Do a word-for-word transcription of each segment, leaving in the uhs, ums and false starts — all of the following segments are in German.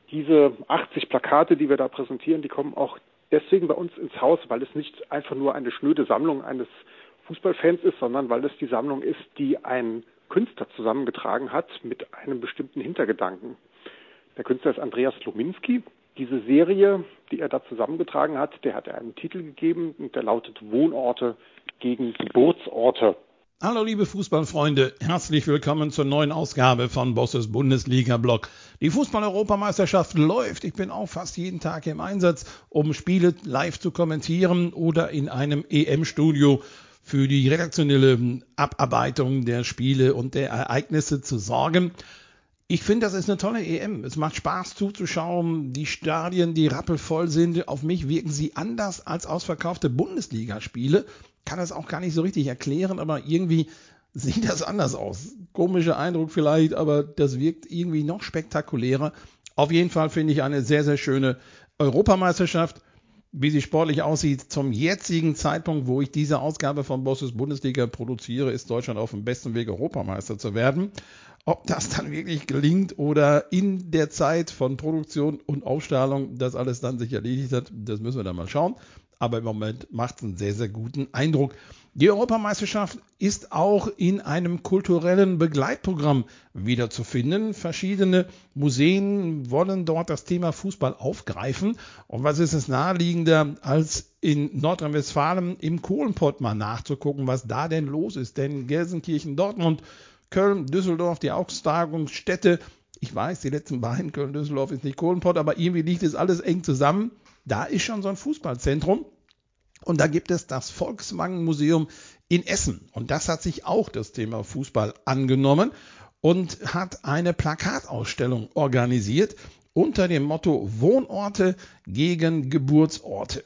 Diese achtzig Plakate, die wir da präsentieren, die kommen auch deswegen bei uns ins Haus, weil es nicht einfach nur eine schnöde Sammlung eines Fußballfans ist, sondern weil es die Sammlung ist, die ein Künstler zusammengetragen hat mit einem bestimmten Hintergedanken. Der Künstler ist Andreas Lominski. Diese Serie, die er da zusammengetragen hat, der hat er einen Titel gegeben und der lautet Wohnorte gegen Geburtsorte. Hallo liebe Fußballfreunde, herzlich willkommen zur neuen Ausgabe von Bosses Bundesliga-Blog. Die Fußball-Europameisterschaft läuft. Ich bin auch fast jeden Tag im Einsatz, um Spiele live zu kommentieren oder in einem E M-Studio für die redaktionelle Abarbeitung der Spiele und der Ereignisse zu sorgen. Ich finde, das ist eine tolle E M. Es macht Spaß zuzuschauen. Die Stadien, die rappelvoll sind. Auf mich wirken sie anders als ausverkaufte Bundesligaspiele. Kann das auch gar nicht so richtig erklären, aber irgendwie sieht das anders aus. Komischer Eindruck vielleicht, aber das wirkt irgendwie noch spektakulärer. Auf jeden Fall finde ich eine sehr, sehr schöne Europameisterschaft. Wie sie sportlich aussieht, zum jetzigen Zeitpunkt, wo ich diese Ausgabe von Bosses Bundesliga produziere, ist Deutschland auf dem besten Weg, Europameister zu werden. Ob das dann wirklich gelingt oder in der Zeit von Produktion und Ausstrahlung das alles dann sich erledigt hat, das müssen wir dann mal schauen. Aber im Moment macht es einen sehr, sehr guten Eindruck. Die Europameisterschaft ist auch in einem kulturellen Begleitprogramm wiederzufinden. Verschiedene Museen wollen dort das Thema Fußball aufgreifen. Und was ist es naheliegender, als in Nordrhein-Westfalen im Kohlenpott mal nachzugucken, was da denn los ist? Denn Gelsenkirchen, Dortmund, Köln, Düsseldorf, die Austragungsstätte. Ich weiß, die letzten beiden, Köln, Düsseldorf ist nicht Kohlenpott, aber irgendwie liegt es alles eng zusammen. Da ist schon so ein Fußballzentrum. Und da gibt es das Volkswagen-Museum in Essen. Und das hat sich auch das Thema Fußball angenommen und hat eine Plakatausstellung organisiert unter dem Motto Wohnorte gegen Geburtsorte.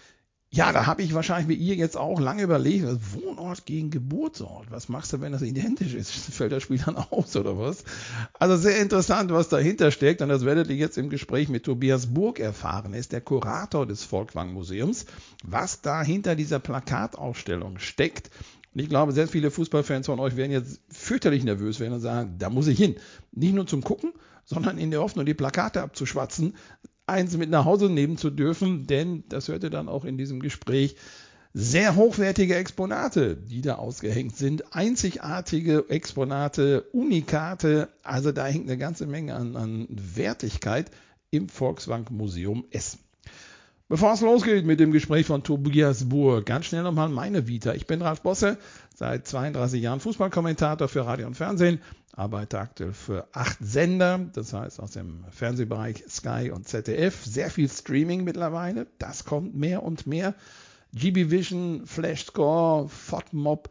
Ja, da habe ich wahrscheinlich wie ihr jetzt auch lange überlegt, Wohnort gegen Geburtsort. Was machst du, wenn das identisch ist? Fällt das Spiel dann aus oder was? Also sehr interessant, was dahinter steckt. Und das werdet ihr jetzt im Gespräch mit Tobias Burg erfahren. Er ist der Kurator des Volkswagen-Museums. Was da hinter dieser Plakatausstellung steckt. Und ich glaube, sehr viele Fußballfans von euch werden jetzt fürchterlich nervös werden und sagen, da muss ich hin. Nicht nur zum Gucken, sondern in der Hoffnung, die Plakate abzuschwatzen, eins mit nach Hause nehmen zu dürfen, denn das hört ihr dann auch in diesem Gespräch, sehr hochwertige Exponate, die da ausgehängt sind, einzigartige Exponate, Unikate, also da hängt eine ganze Menge an, an Wertigkeit im Volkswagen-Museum Essen. Bevor es losgeht mit dem Gespräch von Tobias Burg, ganz schnell nochmal meine Vita. Ich bin Ralf Bosse, seit zweiunddreißig Jahren Fußballkommentator für Radio und Fernsehen, arbeite aktuell für acht Sender, das heißt aus dem Fernsehbereich Sky und Z D F, sehr viel Streaming mittlerweile, das kommt mehr und mehr. G B Vision, Flashscore, FODMob,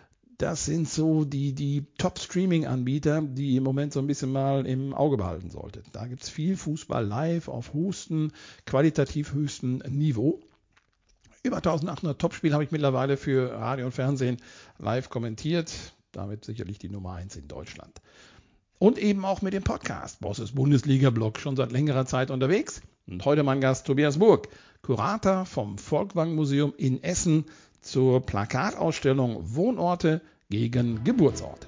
das sind so die, die Top-Streaming-Anbieter, die ihr im Moment so ein bisschen mal im Auge behalten solltet. Da gibt es viel Fußball live auf höchstem, qualitativ höchstem Niveau. Über eintausendachthundert Topspiele habe ich mittlerweile für Radio und Fernsehen live kommentiert. Damit sicherlich die Nummer eins in Deutschland. Und eben auch mit dem Podcast Bosses Bundesliga-Blog schon seit längerer Zeit unterwegs. Und heute mein Gast Tobias Burg, Kurator vom Volkswagen-Museum in Essen zur Plakatausstellung Wohnorte gegen Geburtsorte.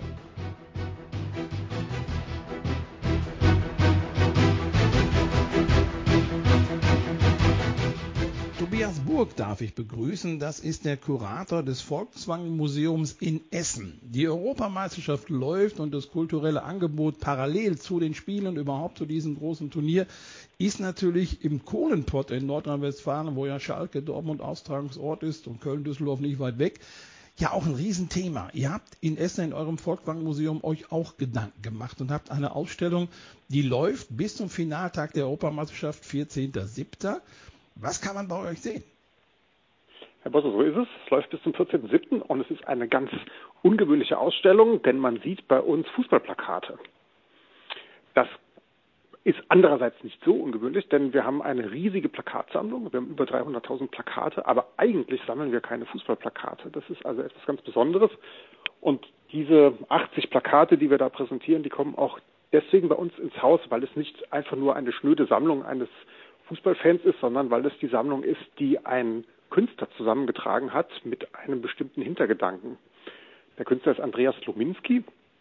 Tobias Burg darf ich begrüßen. Das ist der Kurator des Volkswagen-Museums in Essen. Die Europameisterschaft läuft und das kulturelle Angebot parallel zu den Spielen und überhaupt zu diesem großen Turnier ist natürlich im Kohlenpott in Nordrhein-Westfalen, wo ja Schalke, Dortmund Austragungsort ist und Köln, Düsseldorf nicht weit weg, ja auch ein Riesenthema. Ihr habt in Essen in eurem Volkswagen-Museum euch auch Gedanken gemacht und habt eine Ausstellung, die läuft bis zum Finaltag der Europameisterschaft, vierzehnten siebten Was kann man bei euch sehen? Herr Bosse, so ist es. Es läuft bis zum vierzehnten siebten und es ist eine ganz ungewöhnliche Ausstellung, denn man sieht bei uns Fußballplakate. Das ist andererseits nicht so ungewöhnlich, denn wir haben eine riesige Plakatsammlung. Wir haben über dreihunderttausend Plakate, aber eigentlich sammeln wir keine Fußballplakate. Das ist also etwas ganz Besonderes. Und diese achtzig Plakate, die wir da präsentieren, die kommen auch deswegen bei uns ins Haus, weil es nicht einfach nur eine schnöde Sammlung eines Fußballfans ist, sondern weil es die Sammlung ist, die ein Künstler zusammengetragen hat mit einem bestimmten Hintergedanken. Der Künstler ist Andreas Lominski.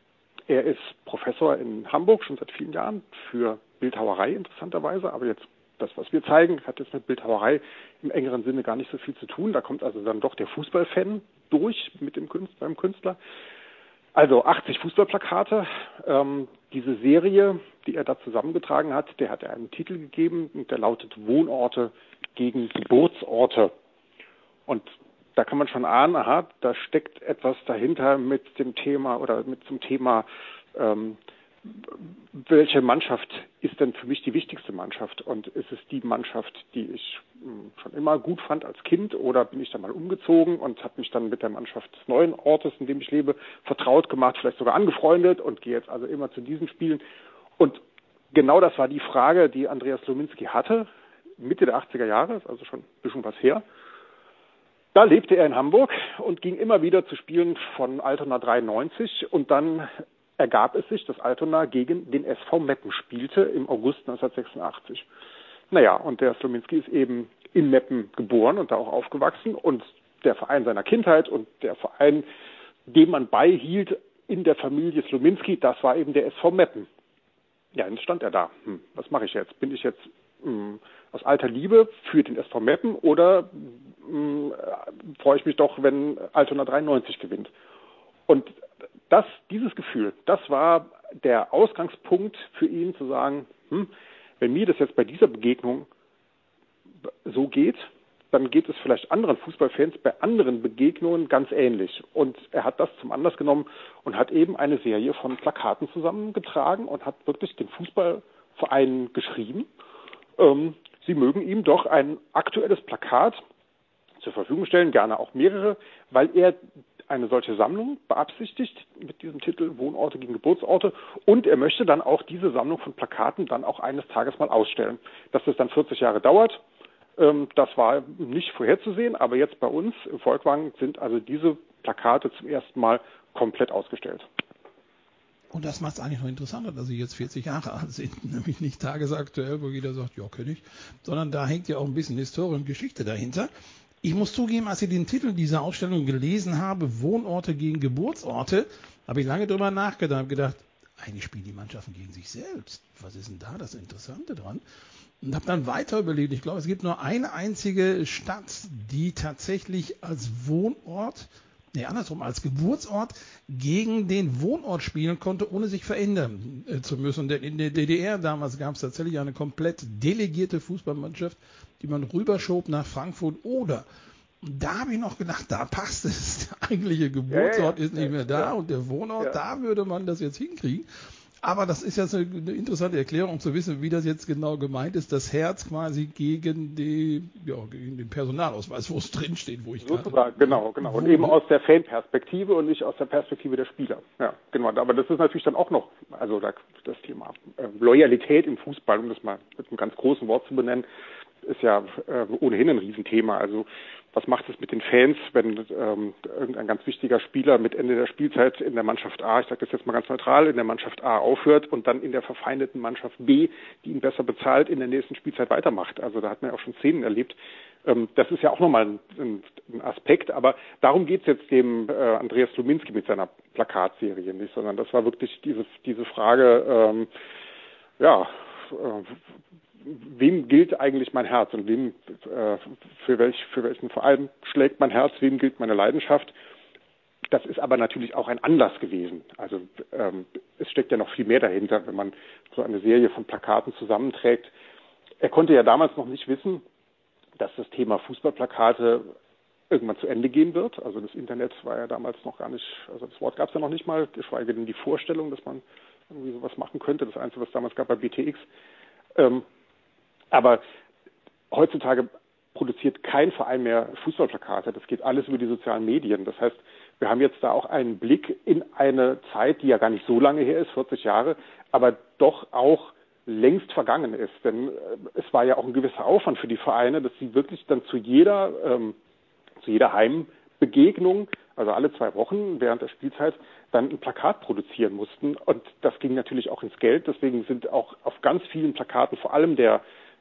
Er ist Professor in Hamburg schon seit vielen Jahren für Bildhauerei interessanterweise, aber jetzt das, was wir zeigen, hat jetzt mit Bildhauerei im engeren Sinne gar nicht so viel zu tun. Da kommt also dann doch der Fußballfan durch mit dem Künstler, beim Künstler. Also achtzig Fußballplakate. Ähm, diese Serie, die er da zusammengetragen hat, der hat er einen Titel gegeben und der lautet Wohnorte gegen Geburtsorte. Und da kann man schon ahnen, aha, da steckt etwas dahinter mit dem Thema oder mit zum Thema, ähm, welche Mannschaft ist denn für mich die wichtigste Mannschaft? Und ist es die Mannschaft, die ich mh, schon immer gut fand als Kind, oder bin ich da mal umgezogen und habe mich dann mit der Mannschaft des neuen Ortes, in dem ich lebe, vertraut gemacht, vielleicht sogar angefreundet und gehe jetzt also immer zu diesen Spielen? Und genau das war die Frage, die Andreas Slominski hatte, Mitte der achtziger Jahre, ist also schon ein bisschen was her. Da lebte er in Hamburg und ging immer wieder zu Spielen von Altona dreiundneunzig und dann ergab es sich, dass Altona gegen den S V Meppen spielte im August neunzehnhundertsechsundachtzig. Naja, und der Slominski ist eben in Meppen geboren und da auch aufgewachsen und der Verein seiner Kindheit und der Verein, dem man beihielt in der Familie Slominski, das war eben der S V Meppen. Ja, dann stand er da. Hm, was mache ich jetzt? Bin ich jetzt hm, aus alter Liebe für den S V Meppen oder hm, freue ich mich doch, wenn Altona dreiundneunzig gewinnt? Und das, dieses Gefühl, das war der Ausgangspunkt für ihn zu sagen, hm, wenn mir das jetzt bei dieser Begegnung so geht, dann geht es vielleicht anderen Fußballfans bei anderen Begegnungen ganz ähnlich. Und er hat das zum Anlass genommen und hat eben eine Serie von Plakaten zusammengetragen und hat wirklich den Fußballvereinen geschrieben, ähm, sie mögen ihm doch ein aktuelles Plakat zur Verfügung stellen, gerne auch mehrere, weil er eine solche Sammlung beabsichtigt mit diesem Titel Wohnorte gegen Geburtsorte und er möchte dann auch diese Sammlung von Plakaten dann auch eines Tages mal ausstellen. Dass das dann vierzig Jahre dauert, ähm, das war nicht vorherzusehen, aber jetzt bei uns im Volkwang sind also diese Plakate zum ersten Mal komplett ausgestellt. Und das macht es eigentlich noch interessanter, dass sie jetzt vierzig Jahre alt sind, nämlich nicht tagesaktuell, wo jeder sagt, ja, kenne ich, sondern da hängt ja auch ein bisschen Historie und Geschichte dahinter. Ich muss zugeben, als ich den Titel dieser Ausstellung gelesen habe, Wohnorte gegen Geburtsorte, habe ich lange drüber nachgedacht, habe gedacht, eigentlich spielen die Mannschaften gegen sich selbst. Was ist denn da das Interessante dran? Und habe dann weiter überlegt, ich glaube, es gibt nur eine einzige Stadt, die tatsächlich als Wohnort, nee, andersrum, als Geburtsort gegen den Wohnort spielen konnte, ohne sich verändern äh, zu müssen. Denn in der D D R damals gab es tatsächlich eine komplett delegierte Fußballmannschaft, die man rüberschob nach Frankfurt oder. Und da habe ich noch gedacht, da passt es. Der eigentliche Geburtsort ja, ja, ja. ist nicht mehr da ja. und der Wohnort, ja. da würde man das jetzt hinkriegen. Aber das ist jetzt eine, eine interessante Erklärung, um zu wissen, wie das jetzt genau gemeint ist. Das Herz quasi gegen, die, ja, gegen den Personalausweis, wo es drin steht, wo ich Sozusagen, gerade... genau, genau. Und eben aus der Fanperspektive und nicht aus der Perspektive der Spieler. Ja, genau. Aber das ist natürlich dann auch noch, also das Thema äh, Loyalität im Fußball, um das mal mit einem ganz großen Wort zu benennen, ist ja äh, ohnehin ein Riesenthema. Also was macht es mit den Fans, wenn ähm, irgendein ganz wichtiger Spieler mit Ende der Spielzeit in der Mannschaft A, ich sage das jetzt mal ganz neutral, in der Mannschaft A aufhört und dann in der verfeindeten Mannschaft B, die ihn besser bezahlt, in der nächsten Spielzeit weitermacht. Also da hat man ja auch schon Szenen erlebt. Ähm, das ist ja auch nochmal ein, ein, ein Aspekt, aber darum geht es jetzt dem äh, Andreas Slominski mit seiner Plakatserie nicht, sondern das war wirklich diese, diese Frage, ähm, ja, äh, wem gilt eigentlich mein Herz und wem, äh, für, welch, für welchen Verein schlägt mein Herz, wem gilt meine Leidenschaft. Das ist aber natürlich auch ein Anlass gewesen. Also ähm, es steckt ja noch viel mehr dahinter, wenn man so eine Serie von Plakaten zusammenträgt. Er konnte ja damals noch nicht wissen, dass das Thema Fußballplakate irgendwann zu Ende gehen wird. Also das Internet war ja damals noch gar nicht, also das Wort gab es ja noch nicht mal, geschweige denn die Vorstellung, dass man irgendwie sowas machen könnte. Das Einzige, was es damals gab, war B T X. Ähm, Aber heutzutage produziert kein Verein mehr Fußballplakate. Das geht alles über die sozialen Medien. Das heißt, wir haben jetzt da auch einen Blick in eine Zeit, die ja gar nicht so lange her ist, vierzig Jahre, aber doch auch längst vergangen ist. Denn es war ja auch ein gewisser Aufwand für die Vereine, dass sie wirklich dann zu jeder, ähm, zu jeder Heimbegegnung, also alle zwei Wochen während der Spielzeit, dann ein Plakat produzieren mussten. Und das ging natürlich auch ins Geld. Deswegen sind auch auf ganz vielen Plakaten, vor allem der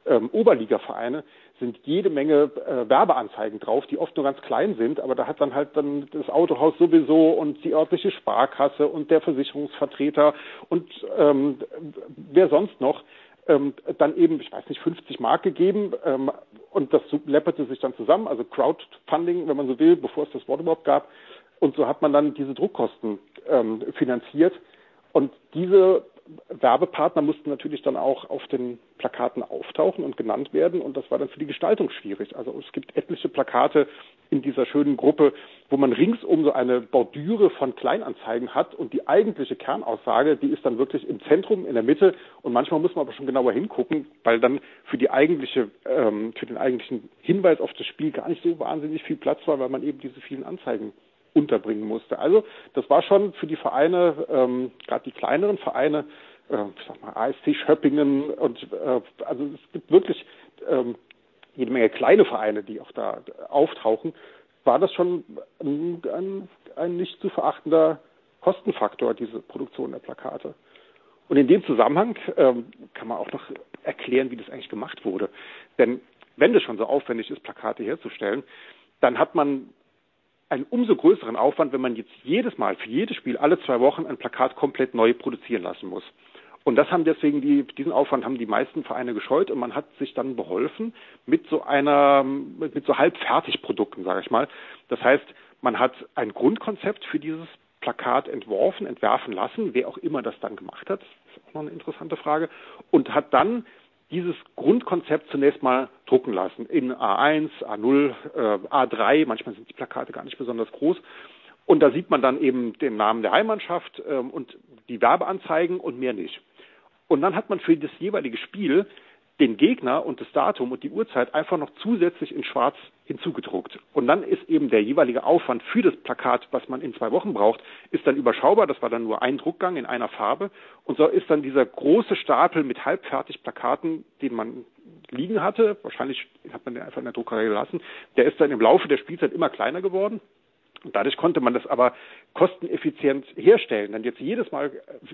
ähm, Oberliga-Vereine sind jede Menge äh, Werbeanzeigen drauf, die oft nur ganz klein sind, aber da hat dann halt dann das Autohaus sowieso und die örtliche Sparkasse und der Versicherungsvertreter und ähm, wer sonst noch ähm, dann eben, ich weiß nicht, fünfzig Mark gegeben ähm, und das läpperte sich dann zusammen, also Crowdfunding, wenn man so will, bevor es das Wort überhaupt gab, und so hat man dann diese Druckkosten ähm, finanziert und diese Werbepartner mussten natürlich dann auch auf den Plakaten auftauchen und genannt werden und das war dann für die Gestaltung schwierig. Also es gibt etliche Plakate in dieser schönen Gruppe, wo man ringsum so eine Bordüre von Kleinanzeigen hat und die eigentliche Kernaussage, die ist dann wirklich im Zentrum, in der Mitte und manchmal muss man aber schon genauer hingucken, weil dann für die eigentliche, ähm, für den eigentlichen Hinweis auf das Spiel gar nicht so wahnsinnig viel Platz war, weil man eben diese vielen Anzeigen unterbringen musste. Also das war schon für die Vereine, ähm, gerade die kleineren Vereine, äh, ich sag mal A S C Schöppingen und äh, also es gibt wirklich ähm, jede Menge kleine Vereine, die auch da auftauchen, war das schon ein, ein, ein nicht zu verachtender Kostenfaktor, diese Produktion der Plakate. Und in dem Zusammenhang ähm, kann man auch noch erklären, wie das eigentlich gemacht wurde. Denn wenn das schon so aufwendig ist, Plakate herzustellen, dann hat man einen umso größeren Aufwand, wenn man jetzt jedes Mal, für jedes Spiel, alle zwei Wochen ein Plakat komplett neu produzieren lassen muss. Und das haben deswegen die, diesen Aufwand haben die meisten Vereine gescheut und man hat sich dann beholfen mit so einer, mit so Halbfertigprodukten, sage ich mal. Das heißt, man hat ein Grundkonzept für dieses Plakat entworfen, entwerfen lassen, wer auch immer das dann gemacht hat, das ist auch noch eine interessante Frage, und hat dann dieses Grundkonzept zunächst mal drucken lassen in A eins, A null, äh, A drei, manchmal sind die Plakate gar nicht besonders groß. Und da sieht man dann eben den Namen der Heimmannschaft ähm, und die Werbeanzeigen und mehr nicht. Und dann hat man für das jeweilige Spiel den Gegner und das Datum und die Uhrzeit einfach noch zusätzlich in Schwarz hinzugedruckt. Und dann ist eben der jeweilige Aufwand für das Plakat, was man in zwei Wochen braucht, ist dann überschaubar. Das war dann nur ein Druckgang in einer Farbe. Und so ist dann dieser große Stapel mit halbfertig Plakaten, den man liegen hatte, wahrscheinlich hat man den einfach in der Druckerei gelassen, der ist dann im Laufe der Spielzeit immer kleiner geworden. Und dadurch konnte man das aber kosteneffizient herstellen. Denn jetzt jedes Mal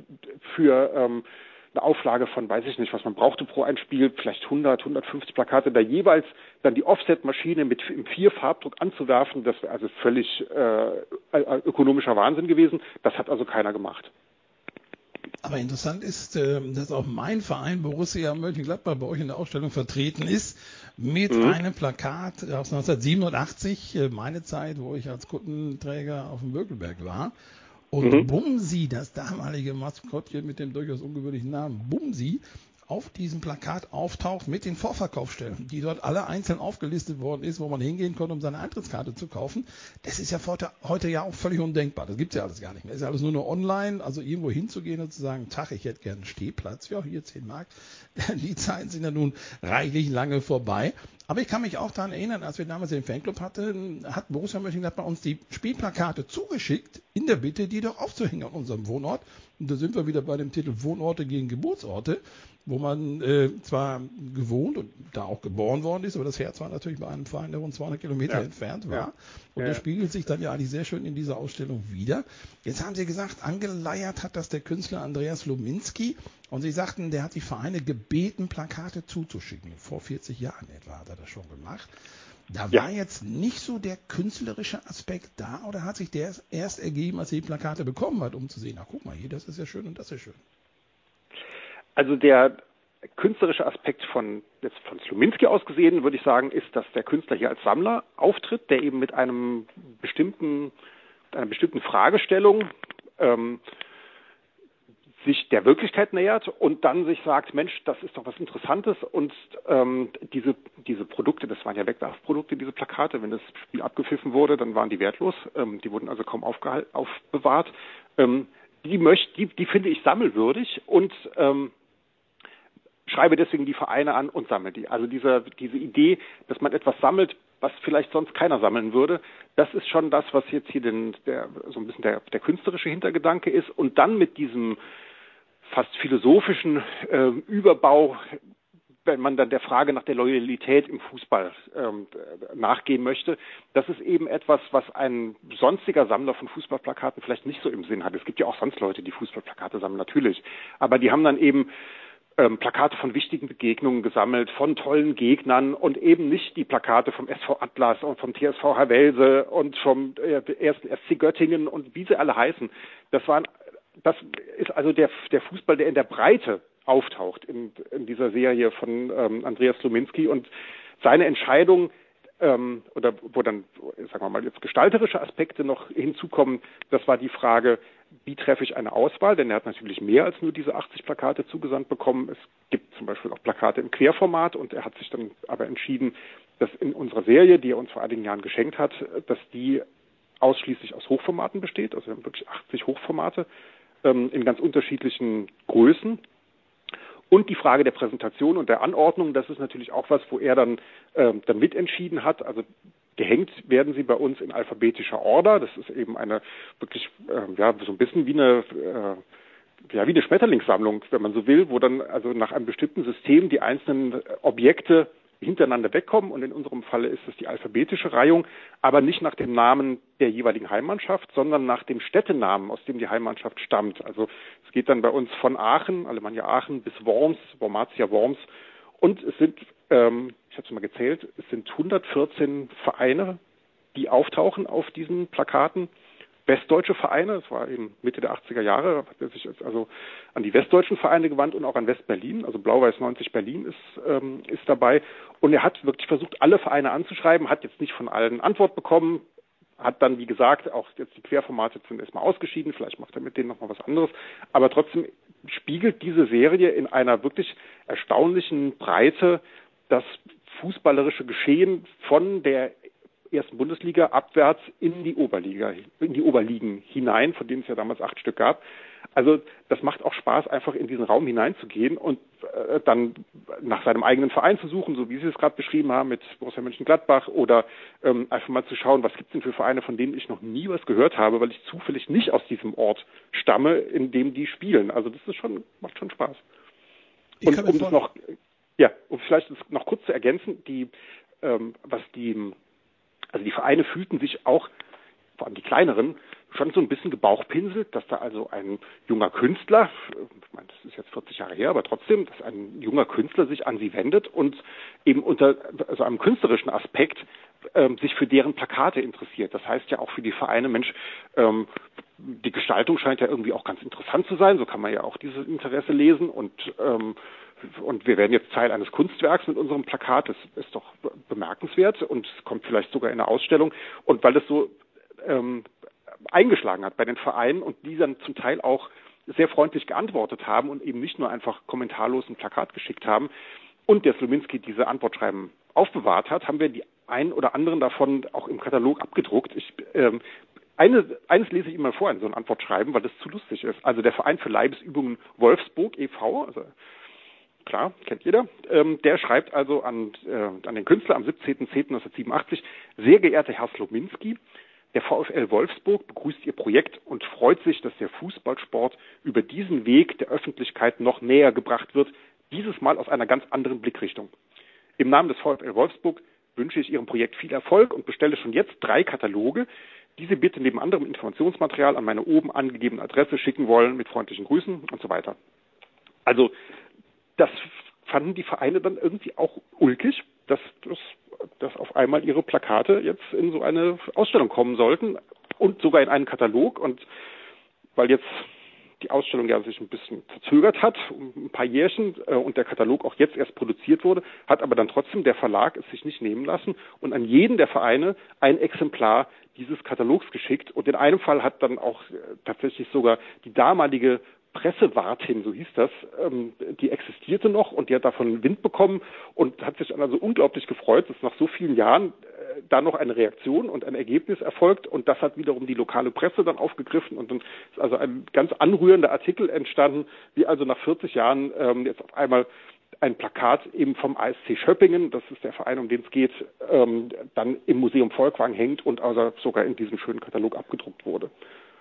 für ähm, eine Auflage von, weiß ich nicht, was man brauchte pro ein Spiel, vielleicht hundert, hundertfünfzig Plakate, da jeweils dann die Offset-Maschine mit im Vier-Farbdruck anzuwerfen, das wäre also völlig äh, ökonomischer Wahnsinn gewesen. Das hat also keiner gemacht. Aber interessant ist, dass auch mein Verein Borussia Mönchengladbach bei euch in der Ausstellung vertreten ist mit mhm. einem Plakat aus neunzehnhundertsiebenundachtzig, meine Zeit, wo ich als Kuttenträger auf dem Bökelberg war. Und mhm. Bumsi, das damalige Maskottchen mit dem durchaus ungewöhnlichen Namen Bumsi, auf diesem Plakat auftaucht mit den Vorverkaufsstellen, die dort alle einzeln aufgelistet worden ist, wo man hingehen konnte, um seine Eintrittskarte zu kaufen. Das ist ja heute, heute ja auch völlig undenkbar. Das gibt's ja alles gar nicht mehr. Das ist ja alles nur noch online, also irgendwo hinzugehen und zu sagen, Tag, ich hätte gerne einen Stehplatz. Ja, hier zehn Mark. Die Zeiten sind ja nun reichlich lange vorbei. Aber ich kann mich auch daran erinnern, als wir damals den Fanclub hatten, hat Borussia Mönchengladbach uns die Spielplakate zugeschickt, in der Bitte, die doch aufzuhängen an unserem Wohnort. Und da sind wir wieder bei dem Titel Wohnorte gegen Geburtsorte, wo man äh, zwar gewohnt und da auch geboren worden ist, aber das Herz war natürlich bei einem Verein, der rund zweihundert Kilometer ja. entfernt war. Ja. Und ja. das spiegelt sich dann ja eigentlich sehr schön in dieser Ausstellung wieder. Jetzt haben Sie gesagt, angeleiert hat das der Künstler Andreas Luminski. Und Sie sagten, der hat die Vereine gebeten, Plakate zuzuschicken. Vor vierzig Jahren etwa hat er das schon gemacht. Da ja. war jetzt nicht so der künstlerische Aspekt da, oder hat sich der erst ergeben, als er die Plakate bekommen hat, um zu sehen, ach guck mal hier, das ist ja schön und das ist schön. Also der künstlerische Aspekt von, jetzt von Sluminski aus gesehen, würde ich sagen, ist, dass der Künstler hier als Sammler auftritt, der eben mit einem bestimmten, einer bestimmten Fragestellung ähm, sich der Wirklichkeit nähert und dann sich sagt, Mensch, das ist doch was Interessantes und ähm, diese diese Produkte, das waren ja Wegwerfprodukte, diese Plakate, wenn das Spiel abgepfiffen wurde, dann waren die wertlos, ähm, die wurden also kaum aufgehal- aufbewahrt. Ähm, die möchte, die, die finde ich sammelwürdig und ähm, schreibe deswegen die Vereine an und sammle die. Also diese diese Idee, dass man etwas sammelt, was vielleicht sonst keiner sammeln würde, das ist schon das, was jetzt hier den, der, so ein bisschen der, der künstlerische Hintergedanke ist. Und dann mit diesem fast philosophischen äh, Überbau, wenn man dann der Frage nach der Loyalität im Fußball ähm, nachgehen möchte, das ist eben etwas, was ein sonstiger Sammler von Fußballplakaten vielleicht nicht so im Sinn hat. Es gibt ja auch sonst Leute, die Fußballplakate sammeln, natürlich. Aber die haben dann eben ähm, Plakate von wichtigen Begegnungen gesammelt, von tollen Gegnern und eben nicht die Plakate vom S V Atlas und vom T S V Havelse und vom äh, ersten S C Göttingen und wie sie alle heißen. Das waren, das ist also der, der Fußball, der in der Breite auftaucht in, in dieser Serie von ähm, Andreas Sluminski, und seine Entscheidung, ähm, oder wo dann, sagen wir mal, jetzt gestalterische Aspekte noch hinzukommen, das war die Frage, wie treffe ich eine Auswahl, denn er hat natürlich mehr als nur diese achtzig Plakate zugesandt bekommen. Es gibt zum Beispiel auch Plakate im Querformat, und er hat sich dann aber entschieden, dass in unserer Serie, die er uns vor einigen Jahren geschenkt hat, dass die ausschließlich aus Hochformaten besteht, also wir haben wirklich achtzig Hochformate ähm, in ganz unterschiedlichen Größen. Und die Frage der Präsentation und der Anordnung, das ist natürlich auch was, wo er dann, äh, dann mitentschieden hat. Also gehängt werden sie bei uns in alphabetischer Order. Das ist eben eine wirklich, äh, ja, so ein bisschen wie eine, äh, ja, wie eine Schmetterlingssammlung, wenn man so will, wo dann also nach einem bestimmten System die einzelnen Objekte hintereinander wegkommen, und in unserem Falle ist es die alphabetische Reihung, aber nicht nach dem Namen der jeweiligen Heimmannschaft, sondern nach dem Städtenamen, aus dem die Heimmannschaft stammt. Also es geht dann bei uns von Aachen, Alemannia Aachen, bis Worms, Wormatia Worms, und es sind, ähm, ich habe es mal gezählt, es sind hundertvierzehn Vereine, die auftauchen auf diesen Plakaten. Westdeutsche Vereine, das war eben Mitte der achtziger Jahre, hat er sich jetzt also an die westdeutschen Vereine gewandt und auch an West-Berlin, also Blau-Weiß neunzig Berlin ist, ähm, ist dabei. Und er hat wirklich versucht, alle Vereine anzuschreiben, hat jetzt nicht von allen Antwort bekommen, hat dann, wie gesagt, auch jetzt die Querformate zunächst mal ausgeschieden, vielleicht macht er mit denen nochmal was anderes, aber trotzdem spiegelt diese Serie in einer wirklich erstaunlichen Breite das fußballerische Geschehen von der ersten Bundesliga abwärts in die Oberliga, in die Oberligen hinein, von denen es ja damals acht Stück gab. Also das macht auch Spaß, einfach in diesen Raum hineinzugehen und äh, dann nach seinem eigenen Verein zu suchen, so wie Sie es gerade beschrieben haben mit Borussia Mönchengladbach, oder ähm, einfach mal zu schauen, was gibt es denn für Vereine, von denen ich noch nie was gehört habe, weil ich zufällig nicht aus diesem Ort stamme, in dem die spielen. Also das ist schon, macht schon Spaß. Und um das noch, ja, um vielleicht noch kurz zu ergänzen, die, ähm, was die Also die Vereine fühlten sich auch, vor allem die kleineren, schon so ein bisschen gebauchpinselt, dass da also ein junger Künstler, ich meine, das ist jetzt vierzig Jahre her, aber trotzdem, dass ein junger Künstler sich an sie wendet und eben unter also einem künstlerischen Aspekt ähm, sich für deren Plakate interessiert. Das heißt ja auch für die Vereine, Mensch, ähm, die Gestaltung scheint ja irgendwie auch ganz interessant zu sein, so kann man ja auch dieses Interesse lesen, und ähm, Und wir werden jetzt Teil eines Kunstwerks mit unserem Plakat. Das ist doch bemerkenswert und kommt vielleicht sogar in eine Ausstellung. Und weil es so ähm, eingeschlagen hat bei den Vereinen und die dann zum Teil auch sehr freundlich geantwortet haben und eben nicht nur einfach kommentarlos ein Plakat geschickt haben und der Sluminski diese Antwortschreiben aufbewahrt hat, haben wir die einen oder anderen davon auch im Katalog abgedruckt. Ich ähm, Eine, eines lese ich Ihnen mal vor in so ein Antwortschreiben, weil das zu lustig ist. Also der Verein für Leibesübungen Wolfsburg e V, also klar, kennt jeder, ähm, der schreibt also an, äh, an den Künstler am siebzehnten zehnten neunzehnhundertsiebenundachtzig, sehr geehrter Herr Sluminski, der VfL Wolfsburg begrüßt Ihr Projekt und freut sich, dass der Fußballsport über diesen Weg der Öffentlichkeit noch näher gebracht wird, dieses Mal aus einer ganz anderen Blickrichtung. Im Namen des VfL Wolfsburg wünsche ich Ihrem Projekt viel Erfolg und bestelle schon jetzt drei Kataloge, die Sie bitte neben anderem Informationsmaterial an meine oben angegebene Adresse schicken wollen, mit freundlichen Grüßen und so weiter. Also das fanden die Vereine dann irgendwie auch ulkig, dass, dass, dass auf einmal ihre Plakate jetzt in so eine Ausstellung kommen sollten und sogar in einen Katalog. Und weil jetzt die Ausstellung ja sich ein bisschen verzögert hat, um ein paar Jährchen, äh, und der Katalog auch jetzt erst produziert wurde, hat aber dann trotzdem der Verlag es sich nicht nehmen lassen und an jeden der Vereine ein Exemplar dieses Katalogs geschickt. Und in einem Fall hat dann auch äh, tatsächlich sogar die damalige Pressewartin, so hieß das, ähm, die existierte noch und die hat davon Wind bekommen und hat sich also unglaublich gefreut, dass nach so vielen Jahren äh, da noch eine Reaktion und ein Ergebnis erfolgt, und das hat wiederum die lokale Presse dann aufgegriffen und dann ist also ein ganz anrührender Artikel entstanden, wie also nach vierzig Jahren ähm, jetzt auf einmal ein Plakat eben vom A S C Schöppingen, das ist der Verein, um den es geht, ähm, dann im Museum Volkwang hängt und also sogar in diesem schönen Katalog abgedruckt wurde.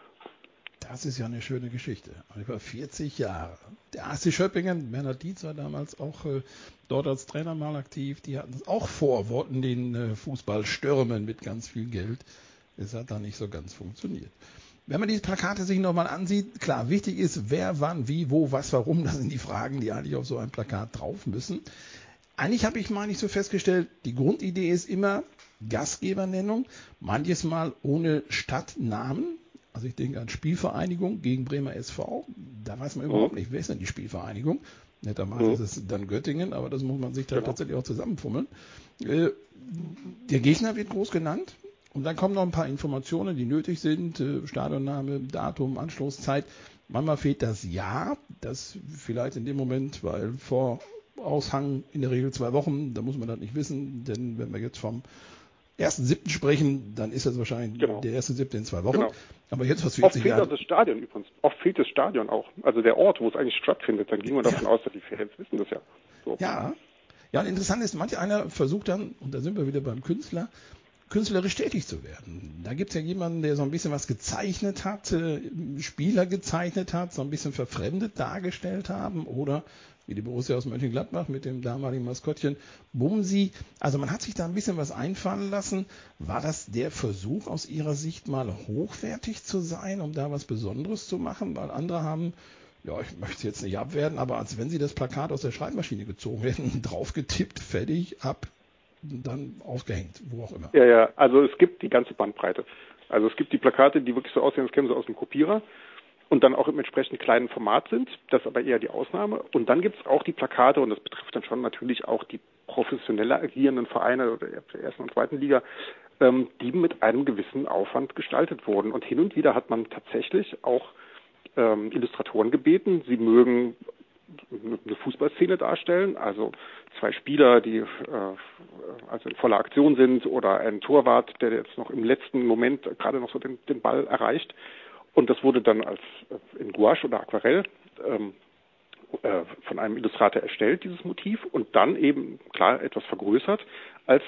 Das ist ja eine schöne Geschichte. Über vierzig Jahre. Der A S C Schöppingen, Bernhard Dietz war damals auch äh, dort als Trainer mal aktiv. Die hatten es auch vor, wollten den äh, Fußball stürmen mit ganz viel Geld. Es hat da nicht so ganz funktioniert. Wenn man diese Plakate sich nochmal ansieht, klar, wichtig ist, wer, wann, wie, wo, was, warum, das sind die Fragen, die eigentlich auf so ein Plakat drauf müssen. Eigentlich habe ich mal nicht so festgestellt, die Grundidee ist immer Gastgebernennung, manches Mal ohne Stadtnamen. Also ich denke an Spielvereinigung gegen Bremer S V, da weiß man mhm. überhaupt nicht, wer ist denn die Spielvereinigung? Nettermaßen mhm. ist es dann Göttingen, aber das muss man sich dann genau. tatsächlich auch zusammenfummeln. Äh, der Gegner wird groß genannt. Und dann kommen noch ein paar Informationen, die nötig sind, äh, Stadionname, Datum, Anschlusszeit. Manchmal fehlt das Jahr, das vielleicht in dem Moment, weil vor Aushang in der Regel zwei Wochen, da muss man das nicht wissen, denn wenn wir jetzt vom ersten siebten sprechen, dann ist das wahrscheinlich genau. der erste siebte in zwei Wochen. Genau. Aber jetzt was Oft fehlt auch das Stadion übrigens. Oft fehlt das Stadion auch, also der Ort, wo es eigentlich stattfindet. Dann gehen wir davon ja. aus, dass die Fans wissen das ja. So. Ja, ja, und interessant ist, manch einer versucht dann, und da sind wir wieder beim Künstler, künstlerisch tätig zu werden. Da gibt es ja jemanden, der so ein bisschen was gezeichnet hat, äh, Spieler gezeichnet hat, so ein bisschen verfremdet dargestellt haben oder wie die Borussia aus Mönchengladbach mit dem damaligen Maskottchen Bumsi. Also man hat sich da ein bisschen was einfallen lassen. War das der Versuch aus Ihrer Sicht mal hochwertig zu sein, um da was Besonderes zu machen? Weil andere haben, ja, ich möchte es jetzt nicht abwerten, aber als wenn sie das Plakat aus der Schreibmaschine gezogen hätten, draufgetippt, fertig, ab, dann aufgehängt, wo auch immer. Ja, ja, also es gibt die ganze Bandbreite. Also es gibt die Plakate, die wirklich so aussehen, als kämen sie aus dem Kopierer und dann auch im entsprechend kleinen Format sind. Das ist aber eher die Ausnahme. Und dann gibt es auch die Plakate, und das betrifft dann schon natürlich auch die professionell agierenden Vereine oder der ersten und zweiten Liga, ähm, die mit einem gewissen Aufwand gestaltet wurden. Und hin und wieder hat man tatsächlich auch ähm, Illustratoren gebeten, sie mögen eine Fußballszene darstellen, also zwei Spieler, die äh, also in voller Aktion sind oder ein Torwart, der jetzt noch im letzten Moment gerade noch so den, den Ball erreicht. Und das wurde dann als äh, in Gouache oder Aquarell ähm, äh, von einem Illustrator erstellt, dieses Motiv, und dann eben, klar, etwas vergrößert, als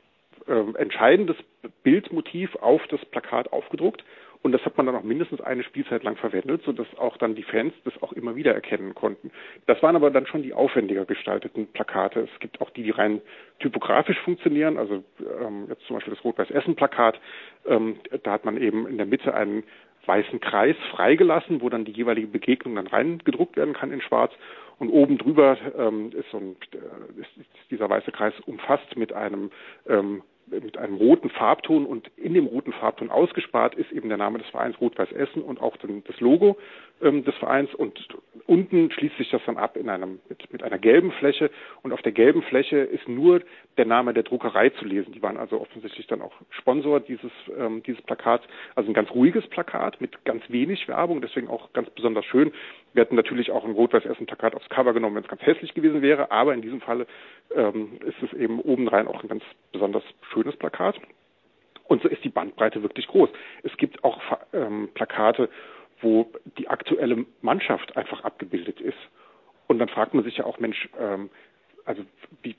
äh, entscheidendes Bildmotiv auf das Plakat aufgedruckt. Und das hat man dann auch mindestens eine Spielzeit lang verwendet, sodass auch dann die Fans das auch immer wieder erkennen konnten. Das waren aber dann schon die aufwendiger gestalteten Plakate. Es gibt auch die, die rein typografisch funktionieren. Also ähm, jetzt zum Beispiel das Rot-Weiß-Essen-Plakat. Ähm, da hat man eben in der Mitte einen weißen Kreis freigelassen, wo dann die jeweilige Begegnung dann reingedruckt werden kann in Schwarz. Und oben drüber ähm, ist, so ein, äh, ist, ist dieser weiße Kreis umfasst mit einem ähm, mit einem roten Farbton, und in dem roten Farbton ausgespart ist eben der Name des Vereins Rot-Weiß Essen und auch das Logo ähm, des Vereins, und unten schließt sich das dann ab in einem mit, mit einer gelben Fläche, und auf der gelben Fläche ist nur der Name der Druckerei zu lesen. Die waren also offensichtlich dann auch Sponsor dieses ähm, dieses Plakats, also ein ganz ruhiges Plakat mit ganz wenig Werbung, deswegen auch ganz besonders schön. Wir hätten natürlich auch ein Rot-Weiß-Essen-Plakat aufs Cover genommen, wenn es ganz hässlich gewesen wäre, aber in diesem Falle ähm, ist es eben obendrein auch ein ganz besonders schönes Plakat. Und so ist die Bandbreite wirklich groß. Es gibt auch ähm, Plakate, wo die aktuelle Mannschaft einfach abgebildet ist. Und dann fragt man sich ja auch, Mensch, ähm, also wie,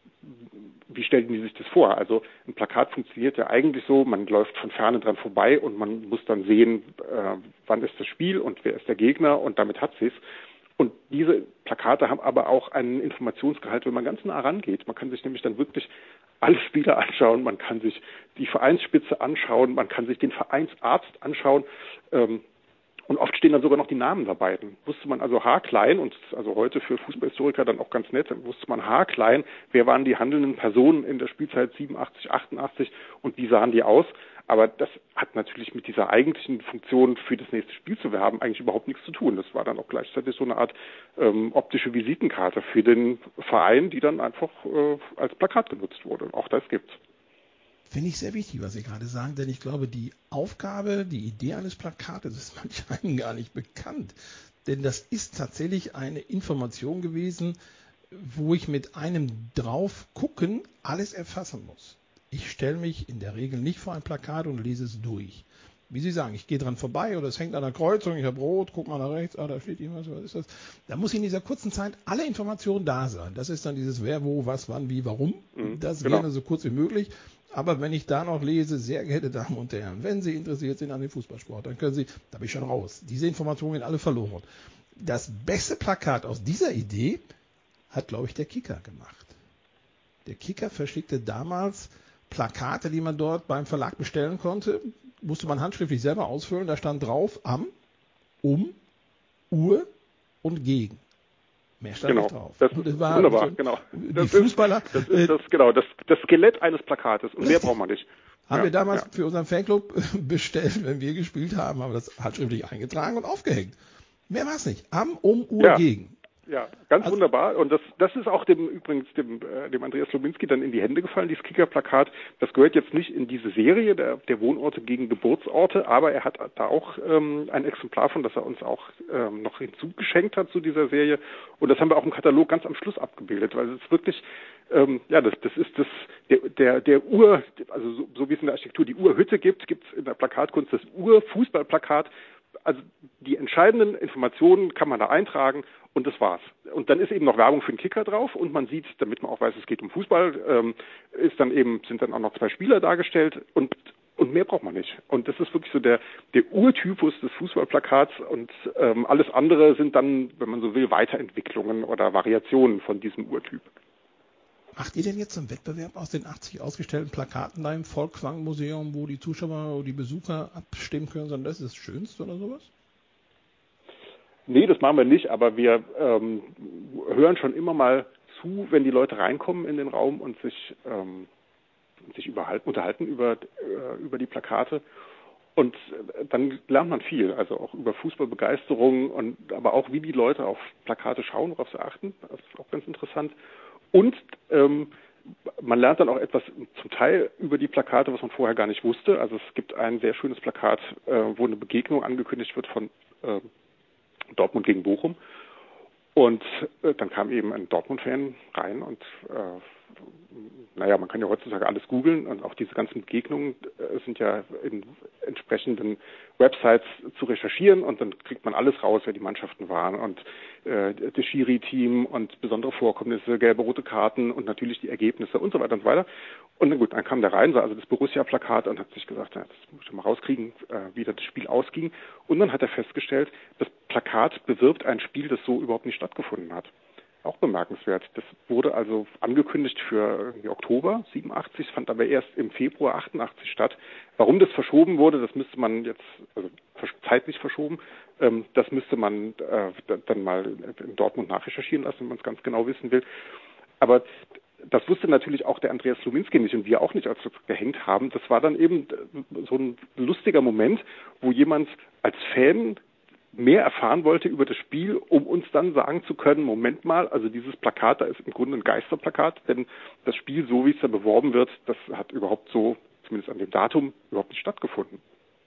wie stellen die sich das vor? Also ein Plakat funktioniert ja eigentlich so, man läuft von Ferne dran vorbei und man muss dann sehen, äh, wann ist das Spiel und wer ist der Gegner, und damit hat sie es. Und diese Plakate haben aber auch einen Informationsgehalt, wenn man ganz nah rangeht. Man kann sich nämlich dann wirklich alle Spieler anschauen, man kann sich die Vereinsspitze anschauen, man kann sich den Vereinsarzt anschauen. Ähm, und oft stehen dann sogar noch die Namen dabei. Dann wusste man also haarklein, und also heute für Fußballhistoriker dann auch ganz nett, dann wusste man haarklein, wer waren die handelnden Personen in der Spielzeit siebenundachtzig, achtundachtzig und wie sahen die aus. Aber das hat natürlich mit dieser eigentlichen Funktion, für das nächste Spiel zu werben, eigentlich überhaupt nichts zu tun. Das war dann auch gleichzeitig so eine Art ähm, optische Visitenkarte für den Verein, die dann einfach äh, als Plakat genutzt wurde. Auch das gibt's. Finde ich sehr wichtig, was Sie gerade sagen, denn ich glaube, die Aufgabe, die Idee eines Plakates ist manchmal gar nicht bekannt. Denn das ist tatsächlich eine Information gewesen, wo ich mit einem drauf gucken alles erfassen muss. Ich stelle mich in der Regel nicht vor ein Plakat und lese es durch. Wie Sie sagen, ich gehe dran vorbei oder es hängt an der Kreuzung, ich habe rot, guck mal nach rechts, ah, da steht irgendwas, was ist das? Da muss in dieser kurzen Zeit alle Informationen da sein. Das ist dann dieses Wer, wo, was, wann, wie, warum. Mhm, das genau. Gerne so kurz wie möglich. Aber wenn ich da noch lese, sehr geehrte Damen und Herren, wenn Sie interessiert sind an dem Fußballsport, dann können Sie, da bin ich schon raus. Diese Informationen alle verloren. Das beste Plakat aus dieser Idee hat, glaube ich, der Kicker gemacht. Der Kicker verschickte damals Plakate, die man dort beim Verlag bestellen konnte, musste man handschriftlich selber ausfüllen. Da stand drauf am, um, Uhr und gegen. Mehr stand genau. nicht drauf. Das und ist es war wunderbar, so, genau. Die das Fußballer. Ist, das ist das, genau, das, das Skelett eines Plakates. Und mehr braucht man nicht. Haben ja, wir damals ja. für unseren Fanclub bestellt, wenn wir gespielt haben, haben wir das handschriftlich eingetragen und aufgehängt. Mehr war es nicht. Am, um, Uhr, ja. gegen. Ja, ganz also, wunderbar. Und das, das ist auch dem übrigens dem, äh, dem Andreas Slowinski dann in die Hände gefallen, dieses Kicker-Plakat. Das gehört jetzt nicht in diese Serie der, der Wohnorte gegen Geburtsorte, aber er hat da auch ähm, ein Exemplar von, das er uns auch ähm, noch hinzugeschenkt hat zu dieser Serie. Und das haben wir auch im Katalog ganz am Schluss abgebildet, weil es ist wirklich, ähm, ja, das, das ist das der der, der Ur, also so, so wie es in der Architektur die Urhütte gibt, gibt es in der Plakatkunst das Ur-Fußballplakat. Also die entscheidenden Informationen kann man da eintragen und das war's. Und dann ist eben noch Werbung für den Kicker drauf und man sieht, damit man auch weiß, es geht um Fußball, ähm, ist dann eben sind dann auch noch zwei Spieler dargestellt und und mehr braucht man nicht. Und das ist wirklich so der der Urtypus des Fußballplakats und ähm, alles andere sind dann, wenn man so will, Weiterentwicklungen oder Variationen von diesem Urtyp. Macht ihr denn jetzt einen Wettbewerb aus den achtzig ausgestellten Plakaten da im Volkswagen-Museum, wo die Zuschauer oder die Besucher abstimmen können, sondern das ist das Schönste oder sowas? Nee, das machen wir nicht, aber wir ähm, hören schon immer mal zu, wenn die Leute reinkommen in den Raum und sich, ähm, sich überhalten, unterhalten über, äh, über die Plakate. Und äh, dann lernt man viel, also auch über Fußballbegeisterung und aber auch, wie die Leute auf Plakate schauen, worauf sie achten. Das ist auch ganz interessant. Und ähm, man lernt dann auch etwas zum Teil über die Plakate, was man vorher gar nicht wusste. Also es gibt ein sehr schönes Plakat, äh, wo eine Begegnung angekündigt wird von äh, Dortmund gegen Bochum. Und äh, dann kam eben ein Dortmund-Fan rein und äh, naja, man kann ja heutzutage alles googeln und auch diese ganzen Begegnungen äh, sind ja in entsprechenden Websites zu recherchieren und dann kriegt man alles raus, wer die Mannschaften waren und äh, das Schiri-Team und besondere Vorkommnisse, gelbe, rote Karten und natürlich die Ergebnisse und so weiter und so weiter. Und dann gut, dann kam der rein, sah also das Borussia-Plakat und hat sich gesagt, ja, das muss ich mal rauskriegen, äh, wie das Spiel ausging. Und dann hat er festgestellt, das Plakat bewirbt ein Spiel, das so überhaupt nicht stattgefunden hat. Auch bemerkenswert. Das wurde also angekündigt für Oktober siebenundachtzig, fand aber erst im Februar achtundachtzig statt. Warum das verschoben wurde, das müsste man jetzt, also zeitlich verschoben, ähm, das müsste man äh, dann mal in Dortmund nachrecherchieren lassen, wenn man es ganz genau wissen will. Aber das wusste natürlich auch der Andreas Slowinski nicht und wir auch nicht, als wir gehängt haben. Das war dann eben so ein lustiger Moment, wo jemand als Fan mehr erfahren wollte über das Spiel, um uns dann sagen zu können, Moment mal, also dieses Plakat, da ist im Grunde ein Geisterplakat, denn das Spiel, so wie es da beworben wird, das hat überhaupt so, zumindest an dem Datum, überhaupt nicht stattgefunden.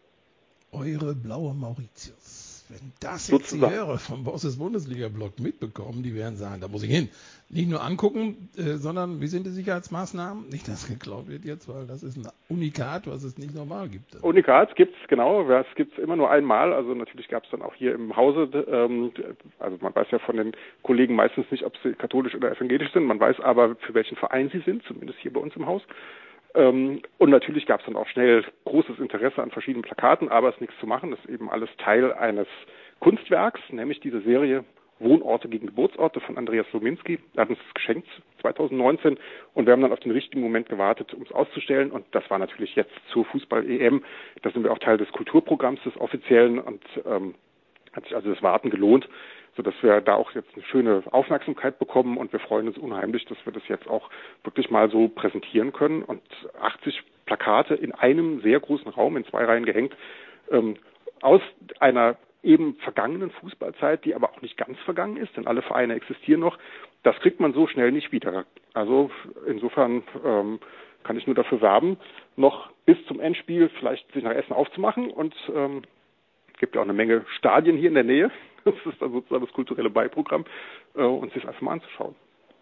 Eure blaue Mauritius. Wenn das jetzt Sozusagen. die Hörer vom Bosses Bundesliga-Blog mitbekommen, die werden sagen, da muss ich hin. Nicht nur angucken, äh, sondern wie sind die Sicherheitsmaßnahmen? Nicht, dass geklaut wird jetzt, weil das ist ein Unikat, was es nicht normal gibt. Unikat gibt's genau, das gibt's immer nur einmal. Also natürlich gab es dann auch hier im Hause, ähm, also man weiß ja von den Kollegen meistens nicht, ob sie katholisch oder evangelisch sind. Man weiß aber, für welchen Verein sie sind, zumindest hier bei uns im Haus. Ähm, und natürlich gab es dann auch schnell großes Interesse an verschiedenen Plakaten, aber es ist nichts zu machen. Das ist eben alles Teil eines Kunstwerks, nämlich diese Serie Wohnorte gegen Geburtsorte von Andreas Slowinski. Er hat uns das geschenkt zwanzig neunzehn und wir haben dann auf den richtigen Moment gewartet, um es auszustellen und das war natürlich jetzt zur Fußball-E M. Da sind wir auch Teil des Kulturprogramms des Offiziellen und ähm, hat sich also das Warten gelohnt, sodass wir da auch jetzt eine schöne Aufmerksamkeit bekommen und wir freuen uns unheimlich, dass wir das jetzt auch wirklich mal so präsentieren können und achtzig Plakate in einem sehr großen Raum in zwei Reihen gehängt, ähm, aus einer eben vergangenen Fußballzeit, die aber auch nicht ganz vergangen ist, denn alle Vereine existieren noch. Das kriegt man so schnell nicht wieder. Also insofern ähm, kann ich nur dafür werben, noch bis zum Endspiel vielleicht sich nach Essen aufzumachen und ähm, es gibt ja auch eine Menge Stadien hier in der Nähe. Das ist dann sozusagen das kulturelle Beiprogramm, äh, und sich das einfach mal anzuschauen.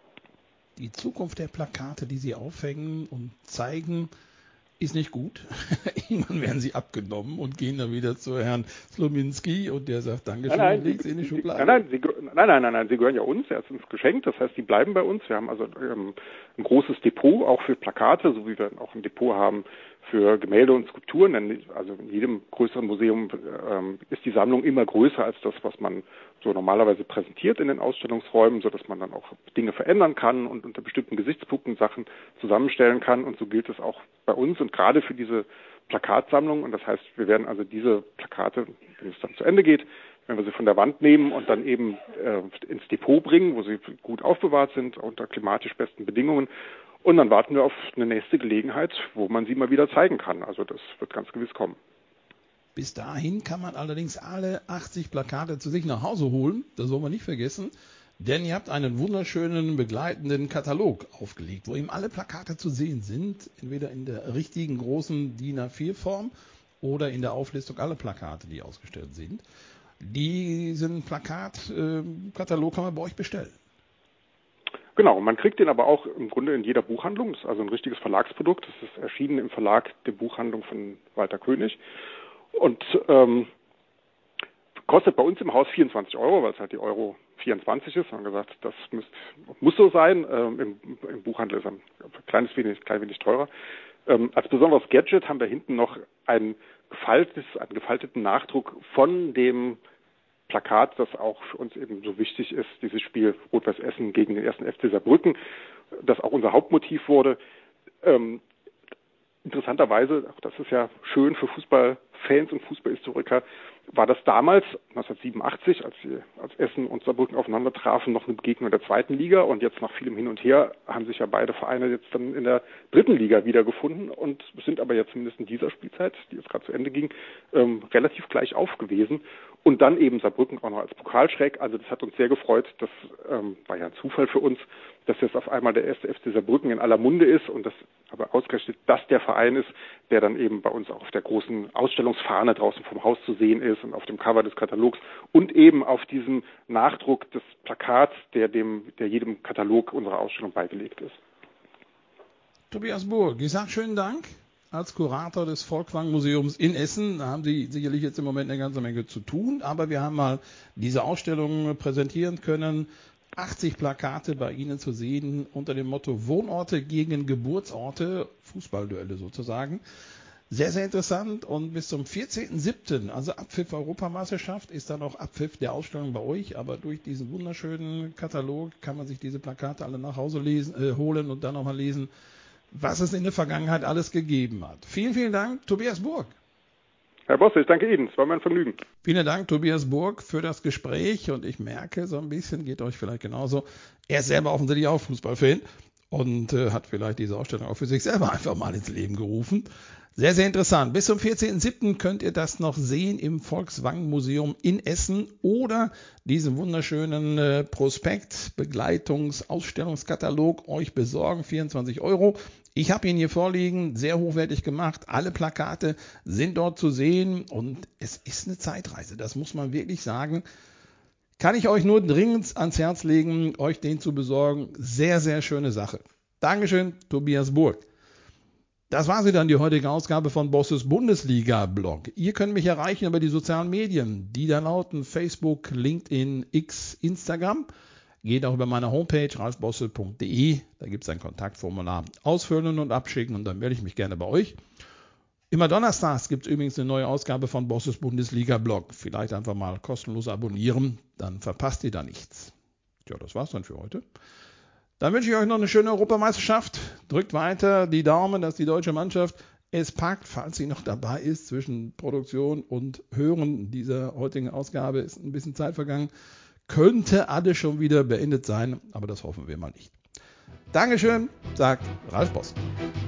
Die Zukunft der Plakate, die Sie aufhängen und zeigen, ist nicht gut. Irgendwann werden sie abgenommen und gehen dann wieder zu Herrn Slowinski und der sagt, Dankeschön, Nein, nein, ich lege sie in die die, Schublade. Nein, nein, sie, nein, nein, nein, nein, sie gehören ja uns, er ist uns geschenkt, das heißt, die bleiben bei uns. Wir haben also ähm, ein großes Depot, auch für Plakate, so wie wir auch ein Depot haben für Gemälde und Skulpturen, denn also in jedem größeren Museum ähm, ist die Sammlung immer größer als das, was man so normalerweise präsentiert in den Ausstellungsräumen, so dass man dann auch Dinge verändern kann und unter bestimmten Gesichtspunkten Sachen zusammenstellen kann und so gilt es auch bei uns und gerade für diese Plakatsammlung. Und das heißt, wir werden also diese Plakate, wenn es dann zu Ende geht, wenn wir sie von der Wand nehmen und dann eben äh, ins Depot bringen, wo sie gut aufbewahrt sind, unter klimatisch besten Bedingungen. Und dann warten wir auf eine nächste Gelegenheit, wo man sie mal wieder zeigen kann. Also das wird ganz gewiss kommen. Bis dahin kann man allerdings alle achtzig Plakate zu sich nach Hause holen. Das soll man nicht vergessen. Denn ihr habt einen wunderschönen begleitenden Katalog aufgelegt, wo eben alle Plakate zu sehen sind. Entweder in der richtigen großen D I N A vier Form oder in der Auflistung aller Plakate, die ausgestellt sind. Diesen Plakatkatalog kann man bei euch bestellen. Genau, man kriegt den aber auch im Grunde in jeder Buchhandlung. Das ist also ein richtiges Verlagsprodukt. Das ist erschienen im Verlag der Buchhandlung von Walter König und ähm, kostet bei uns im Haus vierundzwanzig Euro, weil es halt die Euro vierundzwanzig ist. Wir haben gesagt, das müsst, muss so sein. Ähm, im, Im Buchhandel ist er ein kleines wenig, klein wenig teurer. Ähm, als besonderes Gadget haben wir hinten noch ein gefaltetes, einen gefalteten Nachdruck von dem Plakat, das auch für uns eben so wichtig ist, dieses Spiel Rot-Weiß Essen gegen den ersten F C Saarbrücken, das auch unser Hauptmotiv wurde. Ähm, interessanterweise, auch das ist ja schön für Fußballfans und Fußballhistoriker, war das damals, neunzehnhundertsiebenundachtzig, als, sie, als Essen und Saarbrücken aufeinander trafen, noch eine Begegnung der zweiten Liga. Und jetzt nach vielem Hin und Her haben sich ja beide Vereine jetzt dann in der dritten Liga wiedergefunden und sind aber jetzt zumindest in dieser Spielzeit, die jetzt gerade zu Ende ging, ähm, relativ gleich auf gewesen. Und dann eben Saarbrücken auch noch als Pokalschreck. Also das hat uns sehr gefreut. Das ähm, war ja ein Zufall für uns, dass jetzt auf einmal der erste F C Saarbrücken in aller Munde ist und das aber ausgerechnet das der Verein ist, der dann eben bei uns auch auf der großen Ausstellungsfahne draußen vom Haus zu sehen ist und auf dem Cover des Katalogs und eben auf diesem Nachdruck des Plakats, der dem, der jedem Katalog unserer Ausstellung beigelegt ist. Tobias Burg, ich sage schönen Dank. Als Kurator des Volkwang-Museums in Essen haben Sie sicherlich jetzt im Moment eine ganze Menge zu tun, aber wir haben mal diese Ausstellung präsentieren können. achtzig Plakate bei Ihnen zu sehen unter dem Motto Wohnorte gegen Geburtsorte, Fußballduelle sozusagen. Sehr, sehr interessant und bis zum vierzehnten siebten, also Abpfiff Europameisterschaft, ist dann auch Abpfiff der Ausstellung bei euch, aber durch diesen wunderschönen Katalog kann man sich diese Plakate alle nach Hause lesen, äh, holen und dann nochmal lesen, was es in der Vergangenheit alles gegeben hat. Vielen, vielen Dank, Tobias Burg. Herr Bosse, ich danke Ihnen. Es war mein Vergnügen. Vielen Dank, Tobias Burg, für das Gespräch. Und ich merke so ein bisschen, geht euch vielleicht genauso, er ist selber offensichtlich auch Fußballfan und äh, hat vielleicht diese Ausstellung auch für sich selber einfach mal ins Leben gerufen. Sehr, sehr interessant. Bis zum vierzehnten siebten könnt ihr das noch sehen im Volkswagen-Museum in Essen oder diesen wunderschönen äh, Prospekt, Begleitungs-, Ausstellungskatalog euch besorgen. vierundzwanzig Euro. Ich habe ihn hier vorliegen, sehr hochwertig gemacht. Alle Plakate sind dort zu sehen und es ist eine Zeitreise. Das muss man wirklich sagen. Kann ich euch nur dringend ans Herz legen, euch den zu besorgen. Sehr, sehr schöne Sache. Dankeschön, Tobias Burg. Das war sie dann, die heutige Ausgabe von Bosses Bundesliga-Blog. Ihr könnt mich erreichen über die sozialen Medien, die da lauten Facebook, LinkedIn, X, Instagram. Geht auch über meine Homepage ralfbosse punkt de, da gibt es ein Kontaktformular. Ausfüllen und abschicken und dann melde ich mich gerne bei euch. Immer donnerstags gibt es übrigens eine neue Ausgabe von Bosses Bundesliga-Blog. Vielleicht einfach mal kostenlos abonnieren, dann verpasst ihr da nichts. Tja, das war's dann für heute. Dann wünsche ich euch noch eine schöne Europameisterschaft. Drückt weiter die Daumen, dass die deutsche Mannschaft es packt, falls sie noch dabei ist. Zwischen Produktion und Hören dieser heutigen Ausgabe ist ein bisschen Zeit vergangen. Könnte alles schon wieder beendet sein, aber das hoffen wir mal nicht. Dankeschön, sagt Ralf Boss.